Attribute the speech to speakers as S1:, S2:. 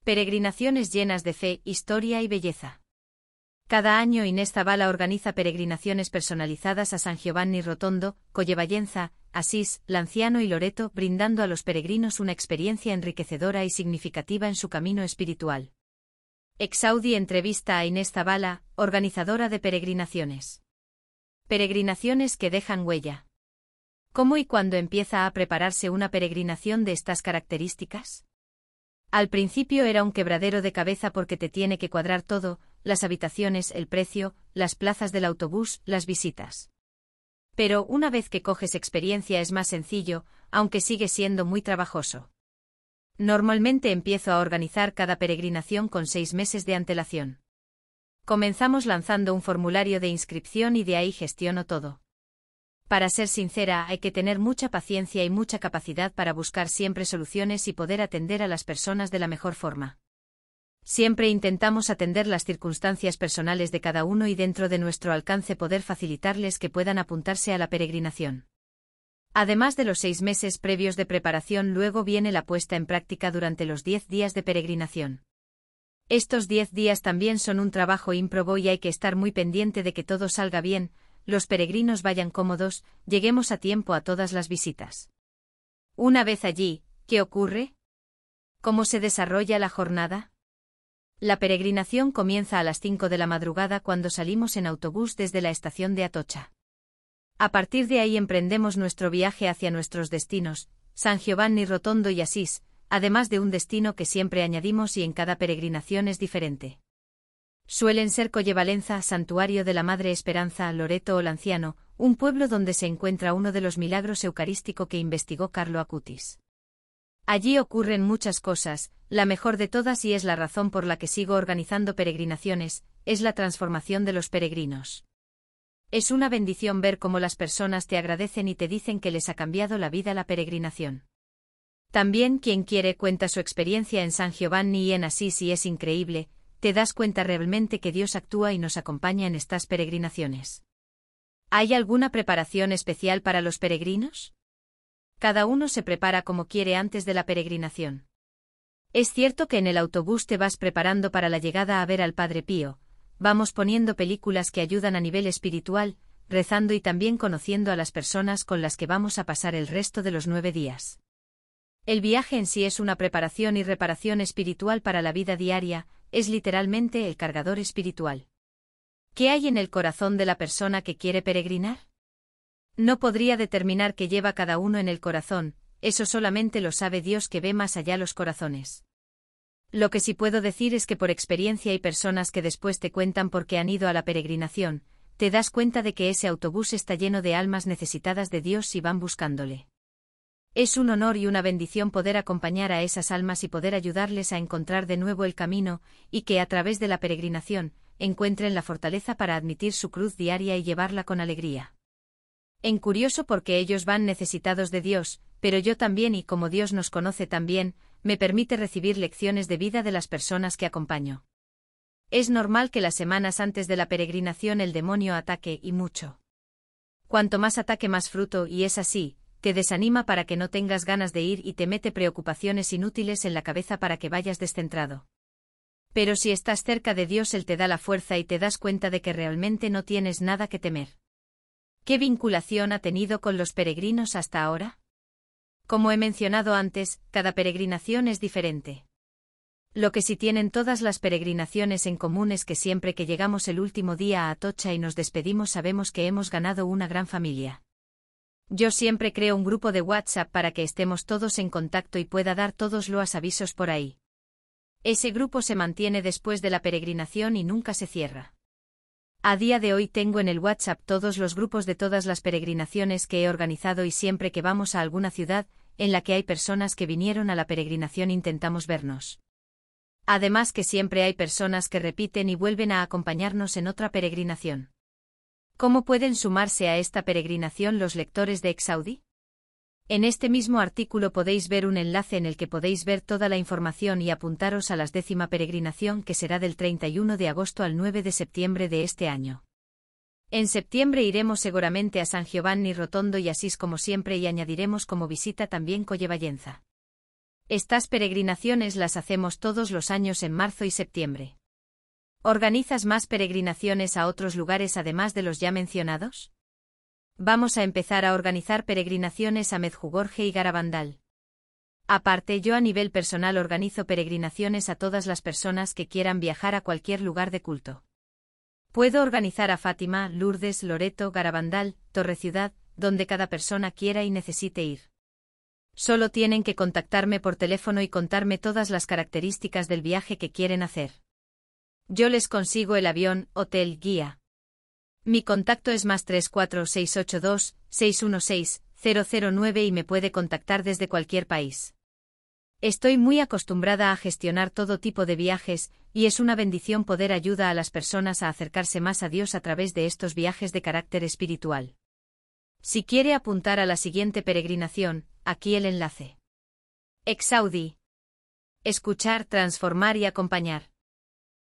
S1: Peregrinaciones llenas de fe, historia y belleza. Cada año Inés Zavala organiza peregrinaciones personalizadas a San Giovanni Rotondo, Colle Vallenza, Asís, Lanciano y Loreto, brindando a los peregrinos una experiencia enriquecedora y significativa en su camino espiritual. Exaudi entrevista a Inés Zavala, organizadora de peregrinaciones. Peregrinaciones que dejan huella. ¿Cómo y cuándo empieza a prepararse una peregrinación de estas características? Al principio era un quebradero de cabeza porque te tiene que cuadrar todo, las habitaciones, el precio, las plazas del autobús, las visitas. Pero una vez que coges experiencia es más sencillo, aunque sigue siendo muy trabajoso. Normalmente empiezo a organizar cada peregrinación con 6 meses de antelación. Comenzamos lanzando un formulario de inscripción y de ahí gestiono todo. Para ser sincera, hay que tener mucha paciencia y mucha capacidad para buscar siempre soluciones y poder atender a las personas de la mejor forma. Siempre intentamos atender las circunstancias personales de cada uno y dentro de nuestro alcance poder facilitarles que puedan apuntarse a la peregrinación. Además de los 6 meses previos de preparación, luego viene la puesta en práctica durante los 10 días de peregrinación. Estos 10 días también son un trabajo ímprobo y hay que estar muy pendiente de que todo salga bien, los peregrinos vayan cómodos, lleguemos a tiempo a todas las visitas. Una vez allí, ¿qué ocurre? ¿Cómo se desarrolla la jornada? La peregrinación comienza a las 5 de la madrugada cuando salimos en autobús desde la estación de Atocha. A partir de ahí emprendemos nuestro viaje hacia nuestros destinos, San Giovanni Rotondo y Asís, además de un destino que siempre añadimos y en cada peregrinación es diferente. Suelen ser Colle Vallenza, Santuario de la Madre Esperanza, Loreto o Lanciano, un pueblo donde se encuentra uno de los milagros eucarístico que investigó Carlo Acutis. Allí ocurren muchas cosas, la mejor de todas y es la razón por la que sigo organizando peregrinaciones, es la transformación de los peregrinos. Es una bendición ver cómo las personas te agradecen y te dicen que les ha cambiado la vida la peregrinación. También quien quiere cuenta su experiencia en San Giovanni y en Asís y es increíble, te das cuenta realmente que Dios actúa y nos acompaña en estas peregrinaciones. ¿Hay alguna preparación especial para los peregrinos? Cada uno se prepara como quiere antes de la peregrinación. Es cierto que en el autobús te vas preparando para la llegada a ver al Padre Pío, vamos poniendo películas que ayudan a nivel espiritual, rezando y también conociendo a las personas con las que vamos a pasar el resto de los 9 días. El viaje en sí es una preparación y reparación espiritual para la vida diaria, es literalmente el cargador espiritual. ¿Qué hay en el corazón de la persona que quiere peregrinar? No podría determinar qué lleva cada uno en el corazón, eso solamente lo sabe Dios que ve más allá los corazones. Lo que sí puedo decir es que por experiencia hay personas que después te cuentan por qué han ido a la peregrinación, te das cuenta de que ese autobús está lleno de almas necesitadas de Dios y van buscándole. Es un honor y una bendición poder acompañar a esas almas y poder ayudarles a encontrar de nuevo el camino, y que a través de la peregrinación, encuentren la fortaleza para admitir su cruz diaria y llevarla con alegría. En curioso porque ellos van necesitados de Dios, pero yo también y como Dios nos conoce también, me permite recibir lecciones de vida de las personas que acompaño. Es normal que las semanas antes de la peregrinación el demonio ataque y mucho. Cuanto más ataque más fruto y es así, te desanima para que no tengas ganas de ir y te mete preocupaciones inútiles en la cabeza para que vayas descentrado. Pero si estás cerca de Dios Él te da la fuerza y te das cuenta de que realmente no tienes nada que temer. ¿Qué vinculación ha tenido con los peregrinos hasta ahora? Como he mencionado antes, cada peregrinación es diferente. Lo que sí tienen todas las peregrinaciones en común es que siempre que llegamos el último día a Atocha y nos despedimos sabemos que hemos ganado una gran familia. Yo siempre creo un grupo de WhatsApp para que estemos todos en contacto y pueda dar todos los avisos por ahí. Ese grupo se mantiene después de la peregrinación y nunca se cierra. A día de hoy tengo en el WhatsApp todos los grupos de todas las peregrinaciones que he organizado y siempre que vamos a alguna ciudad en la que hay personas que vinieron a la peregrinación intentamos vernos. Además que siempre hay personas que repiten y vuelven a acompañarnos en otra peregrinación. ¿Cómo pueden sumarse a esta peregrinación los lectores de Exaudi? En este mismo artículo podéis ver un enlace en el que podéis ver toda la información y apuntaros a la 10ª peregrinación que será del 31 de agosto al 9 de septiembre de este año. En septiembre iremos seguramente a San Giovanni Rotondo y Asís como siempre y añadiremos como visita también Colle Vallenza. Estas peregrinaciones las hacemos todos los años en marzo y septiembre. ¿Organizas más peregrinaciones a otros lugares además de los ya mencionados? Vamos a empezar a organizar peregrinaciones a Medjugorje y Garabandal. Aparte, yo a nivel personal organizo peregrinaciones a todas las personas que quieran viajar a cualquier lugar de culto. Puedo organizar a Fátima, Lourdes, Loreto, Garabandal, Torreciudad, donde cada persona quiera y necesite ir. Solo tienen que contactarme por teléfono y contarme todas las características del viaje que quieren hacer. Yo les consigo el avión, hotel, guía. Mi contacto es +34 682 616 009 y me puede contactar desde cualquier país. Estoy muy acostumbrada a gestionar todo tipo de viajes, y es una bendición poder ayudar a las personas a acercarse más a Dios a través de estos viajes de carácter espiritual. Si quiere apuntar a la siguiente peregrinación, aquí el enlace. Exaudi. Escuchar, transformar y acompañar.